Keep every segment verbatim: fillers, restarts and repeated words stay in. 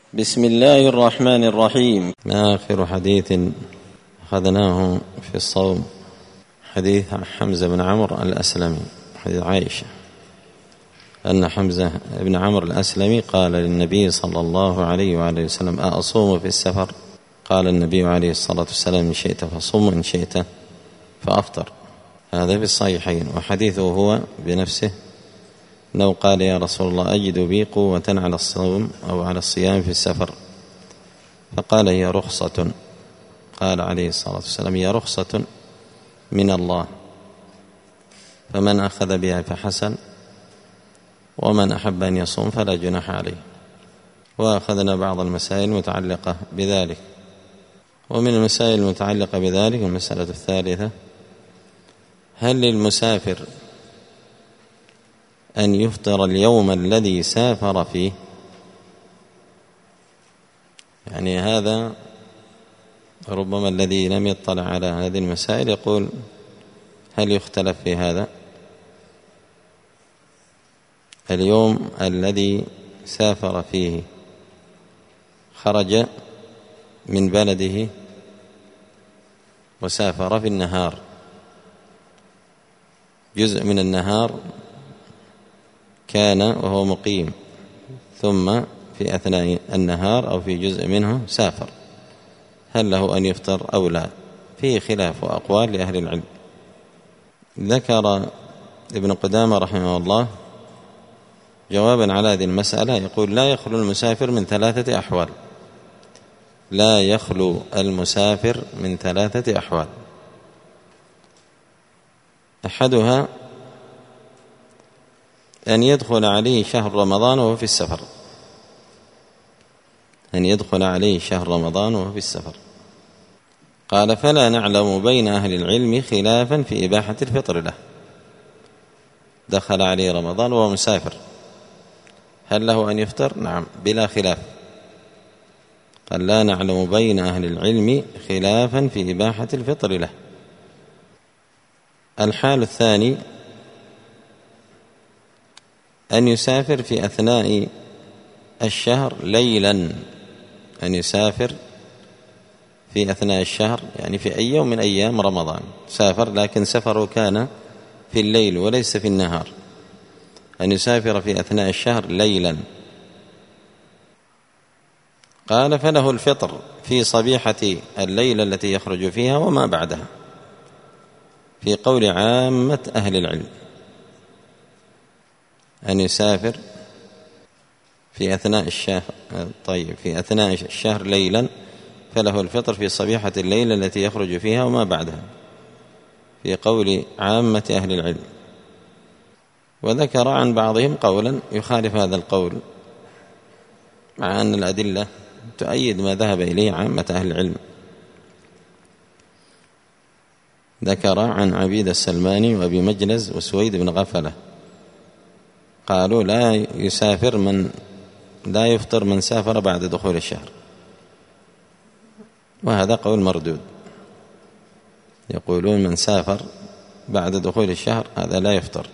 بسم الله الرحمن الرحيم. آخر حديث أخذناه في الصوم حديث حمزة بن عمرو الأسلمي، حديث عائشة أن حمزة بن عمرو الأسلمي قال للنبي صلى الله عليه وآله وسلم: أصوم في السفر؟ قال النبي عليه الصلاة والسلام: إن شئت فصم وإن شئت فأفطر. هذا في الصحيحين. وحديثه هو بنفسه أنه قال: يا رسول الله، أجد بي قوة على الصوم أو على الصيام في السفر، فقال: هي رخصة. قال عليه الصلاة والسلام: هي رخصة من الله، فمن أخذ بها فحسن، ومن أحب أن يصوم فلا جناح عليه. وأخذنا بعض المسائل المتعلقة بذلك. ومن المسائل المتعلقة بذلك المسألة الثالثة: هل للمسافر أن يفطر اليوم الذي سافر فيه؟ يعني هذا ربما الذي لم يطلع على هذه المسائل يقول: هل يختلف في هذا؟ اليوم الذي سافر فيه، خرج من بلده وسافر في النهار، جزء من النهار كان وهو مقيم، ثم في أثناء النهار أو في جزء منه سافر، هل له أن يفطر أو لا؟ فيه خلاف وأقوال لأهل العلم. ذكر ابن قدامة رحمه الله جوابا على هذه المسألة، يقول: لا يخلو المسافر من ثلاثة أحوال. لا يخلو المسافر من ثلاثة أحوال. أحدها أن يدخل عليه شهر رمضان وهو في السفر، أن يدخل عليه شهر رمضان وهو في السفر. قال: فلا نعلم بين أهل العلم خلافا في إباحة الفطر له. دخل عليه رمضان وهو مسافر، هل له أن يفطر؟ نعم، بلا خلاف. قال: لا نعلم بين أهل العلم خلافا في إباحة الفطر له. الحال الثاني أن يسافر في أثناء الشهر ليلا، أن يسافر في أثناء الشهر، يعني في أي يوم من أيام رمضان سافر، لكن سفره كان في الليل وليس في النهار. أن يسافر في أثناء الشهر ليلا. قال: فله الفطر في صبيحة الليلة التي يخرج فيها وما بعدها، في قول عامة أهل العلم. أن يسافر في أثناء الشهر طيب في أثناء الشهر ليلا، فله الفطر في صبيحة الليلة التي يخرج فيها وما بعدها، في قول عامة أهل العلم. وذكر عن بعضهم قولا يخالف هذا القول، مع أن الأدلة تؤيد ما ذهب إليه عامة أهل العلم. ذكر عن عبيد السلماني وأبي مجلز وسويد بن غفلة قالوا: لا يسافر من لا يفطر من سافر بعد دخول الشهر، وهذا قول مردود. يقولون من سافر بعد دخول الشهر هذا لا يفطر.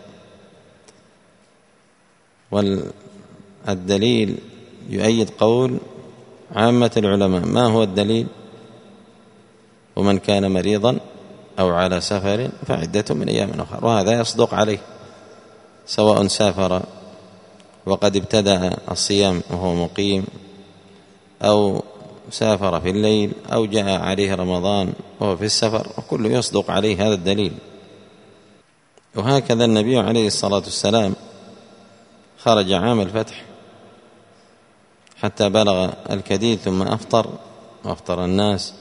والدليل يؤيد قول عامة العلماء. ما هو الدليل؟ ومن كان مريضا أو على سفر فعدة من أيام أخرى. وهذا يصدق عليه، سواء سافر وقد ابتدأ الصيام وهو مقيم، أو سافر في الليل، أو جاء عليه رمضان وهو في السفر، وكله يصدق عليه هذا الدليل. وهكذا النبي عليه الصلاة والسلام خرج عام الفتح حتى بلغ الكديد ثم أفطر وأفطر الناس.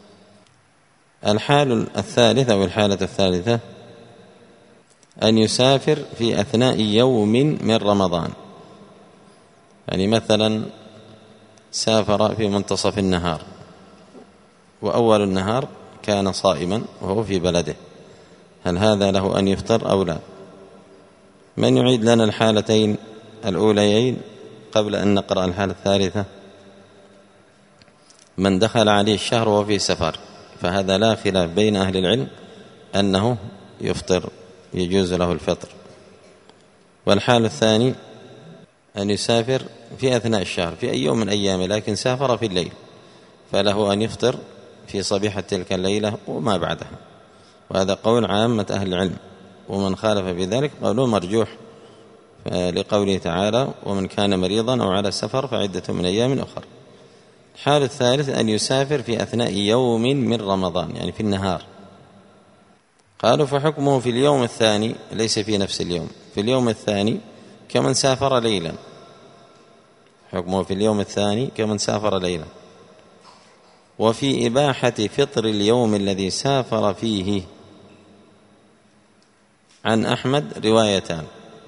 الحال الثالثة أو الحالة الثالثة أن يسافر في أثناء يوم من رمضان، يعني مثلا سافر في منتصف النهار وأول النهار كان صائما وهو في بلده، هل هذا له أن يفطر أو لا؟ من يعيد لنا الحالتين الأوليين قبل أن نقرأ الحالة الثالثة؟ من دخل عليه الشهر وهو في سفر، فهذا لا خلاف بين أهل العلم أنه يفطر، يجوز له الفطر. والحال الثاني أن يسافر في أثناء الشهر في أي يوم من أيامه، لكن سافر في الليل، فله أن يفطر في صبيحة تلك الليلة وما بعدها، وهذا قول عامة أهل العلم، ومن خالف بذلك قوله مرجوح لقوله تعالى: ومن كان مريضا أو على سفر فعدة من أيام أخرى. الحال الثالث أن يسافر في أثناء يوم من رمضان، يعني في النهار. قالوا فحكمه في اليوم الثاني، ليس في نفس اليوم، في اليوم الثاني كمن سافر ليلا، حكمه في اليوم الثاني كمن سافر ليلا. وفي إباحة فطر اليوم الذي سافر فيه عن أحمد روايتان.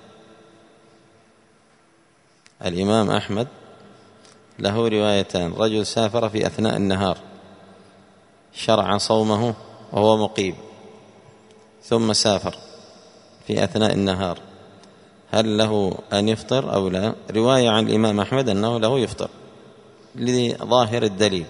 الإمام أحمد له روايتان: رجل سافر في أثناء النهار شرع صومه وهو مقيم، ثم سافر في أثناء النهار، هل له أن يفطر أو لا؟ رواية عن الإمام أحمد أنه له يفطر لظاهر الدليل،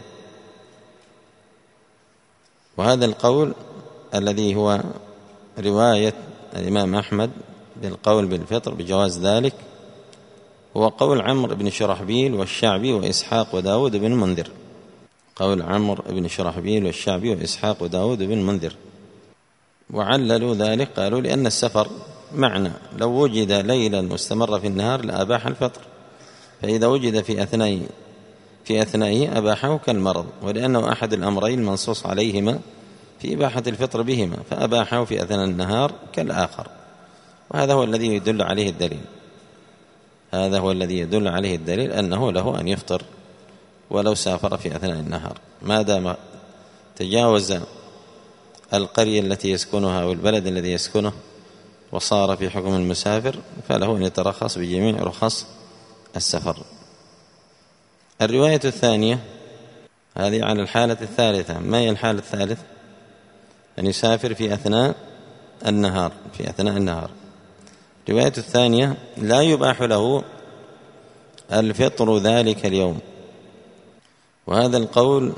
وهذا القول الذي هو رواية الإمام أحمد بالقول بالفطر بجواز ذلك هو قول عمرو بن شرحبيل والشعبي وإسحاق وداود بن منذر. قول عمرو بن شرحبيل والشعبي وإسحاق وداود بن منذر. وعللوا ذلك، قالوا لأن السفر معنى، لو وجد ليلا واستمر في النهار لأباح الفطر، فإذا وجد في أثناء في أثنائه أباحه كالمرض، ولأنه أحد الأمرين المنصوص عليهما في إباحة الفطر بهما، فأباحه في أثناء النهار كالآخر، وهذا هو الذي يدل عليه الدليل هذا هو الذي يدل عليه الدليل أنه له أن يفطر ولو سافر في أثناء النهار، ما دام تجاوز القرية التي يسكنها أو البلد الذي يسكنه وصار في حكم المسافر، فله أن يترخص بجميع رخص السفر. الرواية الثانية هذه عن الحالة الثالثة. ما هي الحالة الثالثة؟ أن يسافر في أثناء النهار في أثناء النهار. الرواية الثانية: لا يباح له الفطر ذلك اليوم، وهذا القول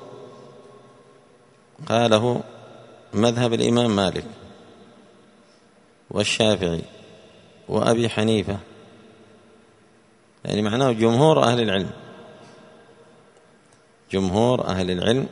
قاله مذهب الإمام مالك والشافعي وأبي حنيفة، يعني معناه جمهور أهل العلم جمهور أهل العلم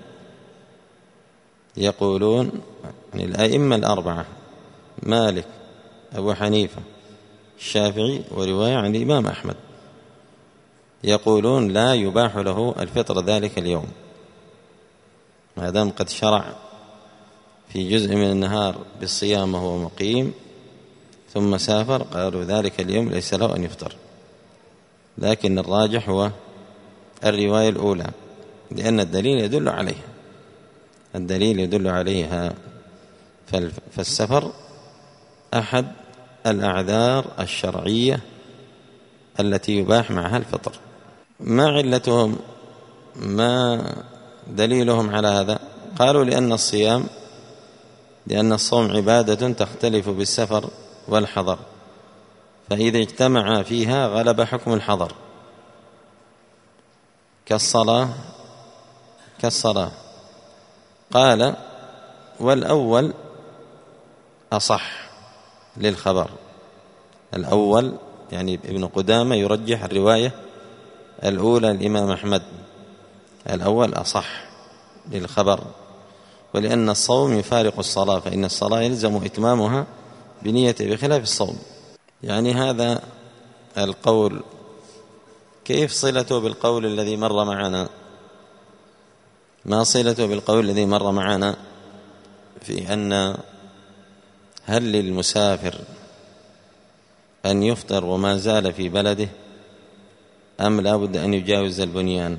يقولون، يعني الأئمة الأربعة مالك أبو حنيفة الشافعي ورواية عن الإمام أحمد يقولون لا يباح له الفطر ذلك اليوم ما دام قد شرع في جزء من النهار بالصيام وهو مقيم ثم سافر، قالوا ذلك اليوم ليس له أن يفطر. لكن الراجح هو الرواية الأولى، لأن الدليل يدل عليها الدليل يدل عليها فالسفر أحد الأعذار الشرعية التي يباح معها الفطر. ما علتهم؟ ما دليلهم على هذا؟ قالوا لأن الصيام لأن الصوم عبادة تختلف بالسفر والحضر، فإذا اجتمع فيها غلب حكم الحضر كالصلاة كالصلاة قال والأول أصح للخبر. الأول يعني ابن قدامة يرجح الرواية الأولى الإمام أحمد، الأول أصح للخبر، ولأن الصوم يفارق الصلاة، فإن الصلاة يلزم إتمامها بنية بخلاف الصوم. يعني هذا القول كيف صلته بالقول الذي مر معنا؟ ما صلته بالقول الذي مر معنا في أن هل للمسافر أن يفطر وما زال في بلده أم لا بد أن يجاوز البنيان؟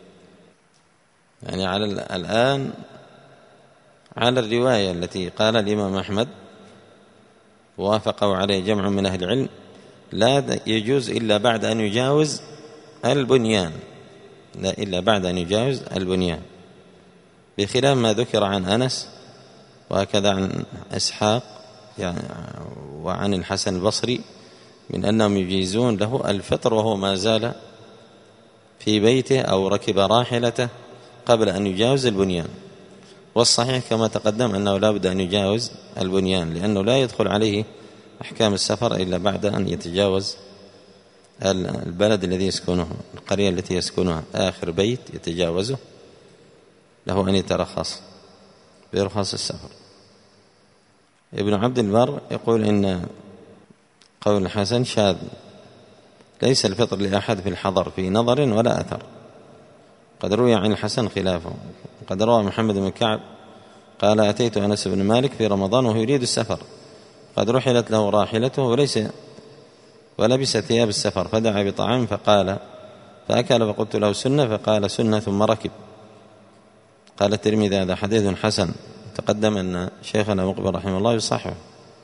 يعني على الآن على الرواية التي قال الإمام أحمد وافقوا عليه جمع من أهل العلم لا يجوز إلا بعد أن يجاوز البنيان لا إلا بعد أن يجاوز البنيان، بخلاف ما ذكر عن أنس وهكذا عن إسحاق يعني وعن الحسن البصري من أنهم يجيزون له الفطر وهو ما زال في بيته أو ركب راحلته قبل أن يجاوز البنيان. والصحيح كما تقدم أنه لا بد أن يجاوز البنيان، لأنه لا يدخل عليه أحكام السفر إلا بعد أن يتجاوز البلد الذي يسكنه، القرية التي يسكنها، آخر بيت يتجاوزه، له أن يترخص برخص السفر. ابن عبد البر يقول إن قول الحسن شاذ، ليس الفطر لأحد في الحضر في نظر ولا أثر. قد روي عن الحسن خلافه. قد روى محمد بن كعب قال أتيت أنس بن مالك في رمضان وهو يريد السفر، قد رحلت له راحلته وليس ولبس ثياب السفر، فدعا بطعام فقال فأكل، فقلت له سنة، فقال سنة ثم ركب. قال الترمذي هذا حديث حسن. تقدم أن شيخنا مقبل رحمه الله يصححه،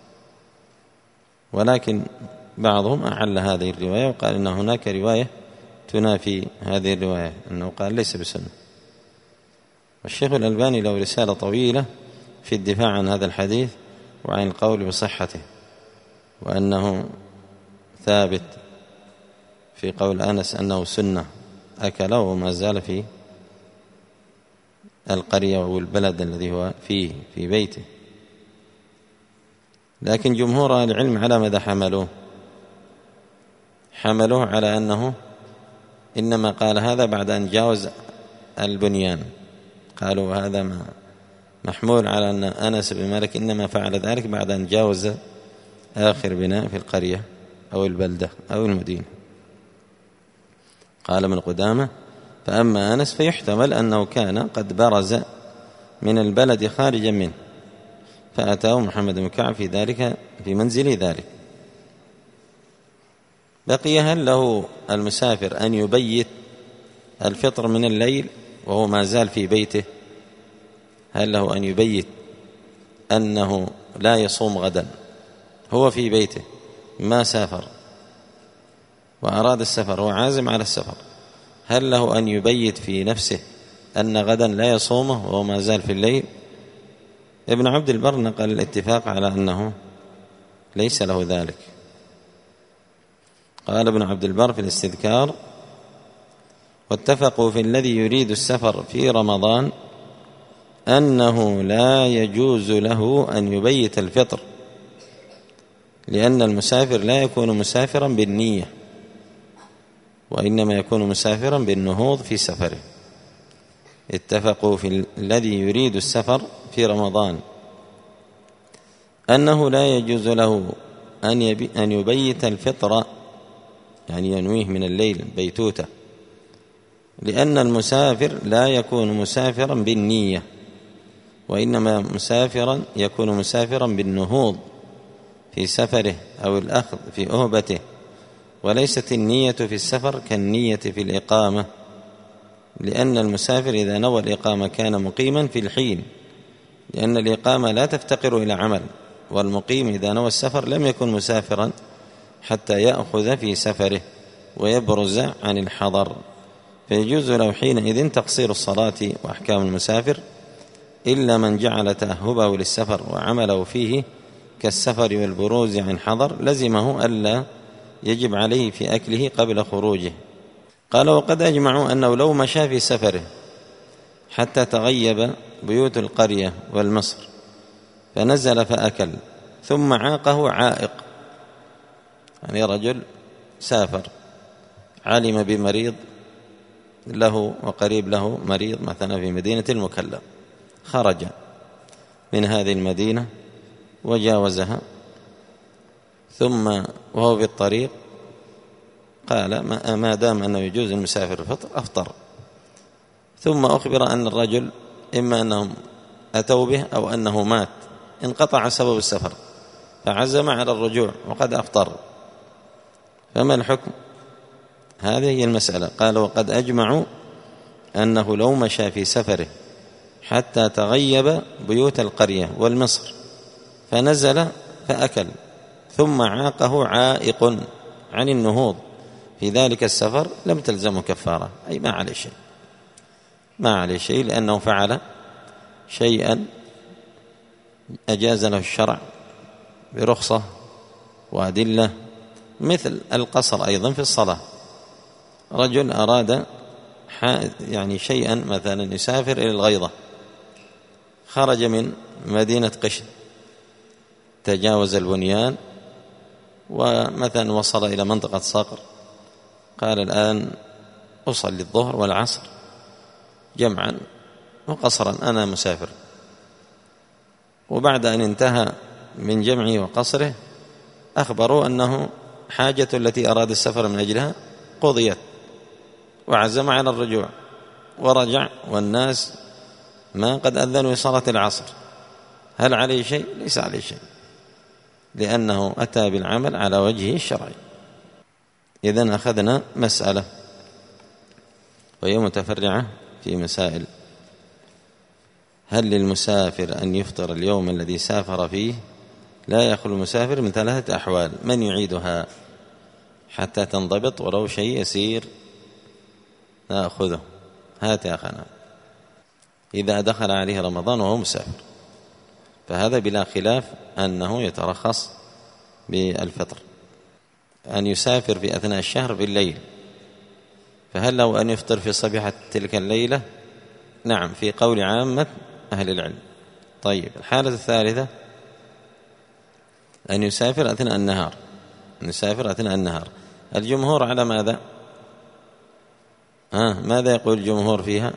ولكن بعضهم أعل هذه الرواية وقال إن هناك رواية تنافي هذه الرواية، أنه قال ليس بسنة. والشيخ الألباني له رسالة طويلة في الدفاع عن هذا الحديث وعن القول بصحته، وأنه ثابت في قول أنس أنه سنة أكله وما زال في القرية والبلد الذي هو فيه في بيته. لكن جمهور العلم على ماذا حملوه؟ حملوه على أنه إنما قال هذا بعد أن جاوز البنيان. قالوا هذا ما محمول على أن أنس بن مالك إنما فعل ذلك بعد أن جاوز آخر بناء في القرية أو البلدة أو المدينة. قال ابن قدامة فأما أنس فيحتمل أنه كان قد برز من البلد خارجا منه، فأتاه محمد بن كعب في ذلك في منزل ذلك. بقي هل له المسافر أن يبيت الفطر من الليل وهو ما زال في بيته؟ هل له أن يبيت أنه لا يصوم غدا، هو في بيته ما سافر وأراد السفر، هو عازم على السفر، هل له أن يبيت في نفسه أن غدا لا يصومه وهو ما زال في الليل؟ ابن عبد البر نقل الاتفاق على أنه ليس له ذلك. قال ابن عبد البر في الاستذكار واتفقوا في الذي يريد السفر في رمضان أنه لا يجوز له أن يبيت الفطر، لأن المسافر لا يكون مسافرا بالنية، وإنما يكون مسافرا بالنهوض في سفره. اتفقوا في الذي يريد السفر في رمضان أنه لا يجوز له أن يبيت الفطر، يعني ينويه من الليل بيتوته، لأن المسافر لا يكون مسافرا بالنية، وإنما مسافرا يكون مسافرا بالنهوض في سفره أو الأخذ في أهبته، وليست النية في السفر كالنية في الإقامة، لأن المسافر إذا نوى الإقامة كان مقيما في الحين، لأن الإقامة لا تفتقر إلى عمل، والمقيم إذا نوى السفر لم يكن مسافرا حتى يأخذ في سفره ويبرز عن الحضر، فيجوز له حينئذ تقصير الصلاة وأحكام المسافر، إلا من جعل تأهبه للسفر وعمله فيه كالسفر والبروز عن حضر لزمه ألا يجب عليه في أكله قبل خروجه. قال وقد أجمعوا أنه لو مشى في سفره حتى تغيب بيوت القرية والمصر فنزل فأكل ثم عاقه عائق، يعني رجل سافر علم بمريض له وقريب له مريض مثلا في مدينة المكلم، خرج من هذه المدينة وجاوزها، ثم وهو في الطريق قال ما دام أنه يجوز المسافر الفطر أفطر، ثم أخبر أن الرجل إما أنهم أتوا به أو أنه مات، انقطع سبب السفر فعزم على الرجوع وقد أفطر، فما الحكم؟ هذه هي المسألة. قال وقد أجمعوا أنه لو مشى في سفره حتى تغيب بيوت القرية والمصر فنزل فأكل ثم عاقه عائق عن النهوض في ذلك السفر لم تلزمه كفارة، أي ما عليه شيء، ما عليه شيء، لأنه فعل شيئا أجاز له الشرع برخصة وأدلة، مثل القصر أيضا في الصلاة. رجل أراد يعني شيئا مثلا يسافر إلى الغيضة، خرج من مدينة قشن تجاوز البنيان ومثلا وصل إلى منطقة صقر قال الآن أصلي الظهر والعصر جمعا وقصرا، أنا مسافر. وبعد أن انتهى من جمعه وقصره أخبروا أنه حاجة التي أراد السفر من أجلها قضيت، وعزم على الرجوع ورجع والناس ما قد أذنوا صلاة العصر. هل عليه شيء؟ ليس عليه شيء، لأنه أتى بالعمل على وجهه الشرعي. إذن أخذنا مسألة وهي متفرعة في مسائل. هل للمسافر أن يفطر اليوم الذي سافر فيه؟ لا يخلو المسافر من ثلاثة أحوال. من يعيدها حتى تنضبط ولو شيء يسير نأخذه. هات يا أخنا. إذا دخل عليه رمضان وهو مسافر فهذا بلا خلاف أنه يترخص بالفطر. أن يسافر في أثناء الشهر بالليل، فهل له أن يفطر في صبيحة تلك الليلة؟ نعم، في قول عامة أهل العلم. طيب، الحالة الثالثة أن يسافر أثناء النهار. أن يسافر أثناء النهار، الجمهور على ماذا؟ ها ماذا يقول الجمهور فيها؟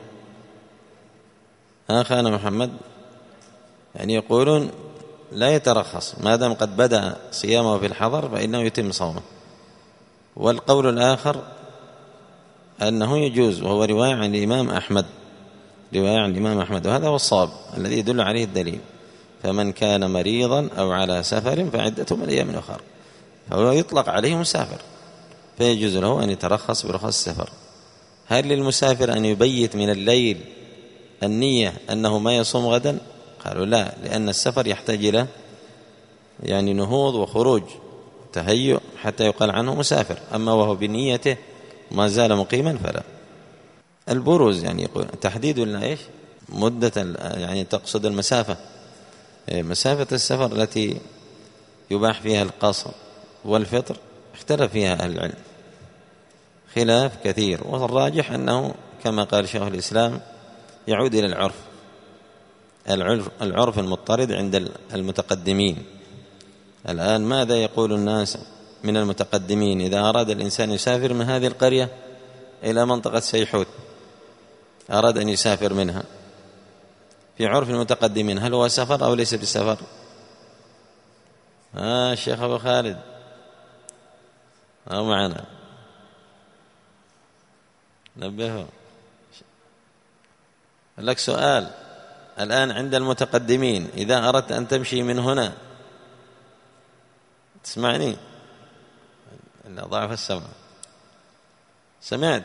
ها خان محمد؟ يعني يقولون لا يترخص ما دام قد بدأ صيامه في الحضر فإنه يتم صومه. والقول الآخر أنه يجوز، وهو رواية عن الإمام أحمد، رواية عن الإمام أحمد، وهذا هو الصواب الذي يدل عليه الدليل. فمن كان مريضا أو على سفر فعدته من أيام أخرى، فهو يطلق عليه مسافر، فيجوز له أن يترخص برخص السفر. هل للمسافر أن يبيت من الليل النية أنه ما يصوم غدا؟ قالوا لا، لأن السفر يحتاج إلى يعني نهوض وخروج تهيؤ حتى يقال عنه مسافر. أما وهو بنيته ما زال مقيما فلا. البروز يعني يقول تحديد ولا إيش مدة، يعني تقصد المسافة، مسافة السفر التي يباح فيها القصر والفطر اختلف فيها أهل العلم خلاف كثير، والراجح أنه كما قال شيخ الإسلام يعود إلى العرف العرف المضطرد عند المتقدمين. الآن ماذا يقول الناس من المتقدمين إذا أراد الإنسان يسافر من هذه القرية إلى منطقة سيحوت، أراد أن يسافر منها، في عرف المتقدمين هل هو سفر أو ليس بسفر؟ آه الشيخ أبو خالد أو معنا نبهه. لك سؤال الآن عند المتقدمين، إذا أردت أن تمشي من هنا، تسمعني؟ إلا ضعف السمع. سمعت؟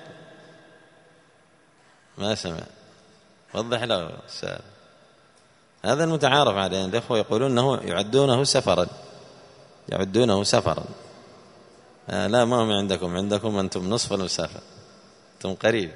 ما سمع. وضح له السؤال. هذا المتعارف عليه، الأخوة يقولون أنه يعدونه سفرا، يعدونه سفرا. آه لا، ما هم عندكم، عندكم أنتم نصف المسافة، أنتم قريب.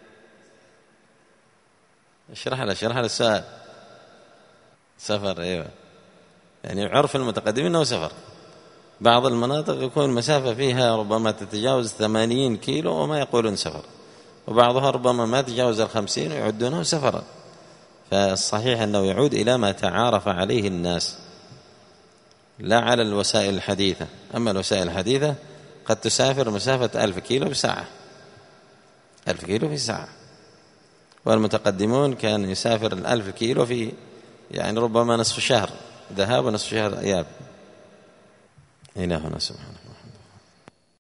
اشرح له اشرح له السؤال. سفر، ايوه، يعني عرف المتقدمين انه سفر. بعض المناطق يكون المسافة فيها ربما تتجاوز ثمانين كيلو وما يقولون سفر، وبعضها ربما ما تتجاوز الخمسين ويعدونه سفرا. فالصحيح أنه يعود إلى ما تعارف عليه الناس لا على الوسائل الحديثة. أما الوسائل الحديثة قد تسافر مسافة ألف كيلو بساعة، ألف كيلو في ساعة، والمتقدمون كان يسافر الألف كيلو في يعني ربما نصف شهر ذهاب ونصف شهر إياب. إلهنا سبحانه.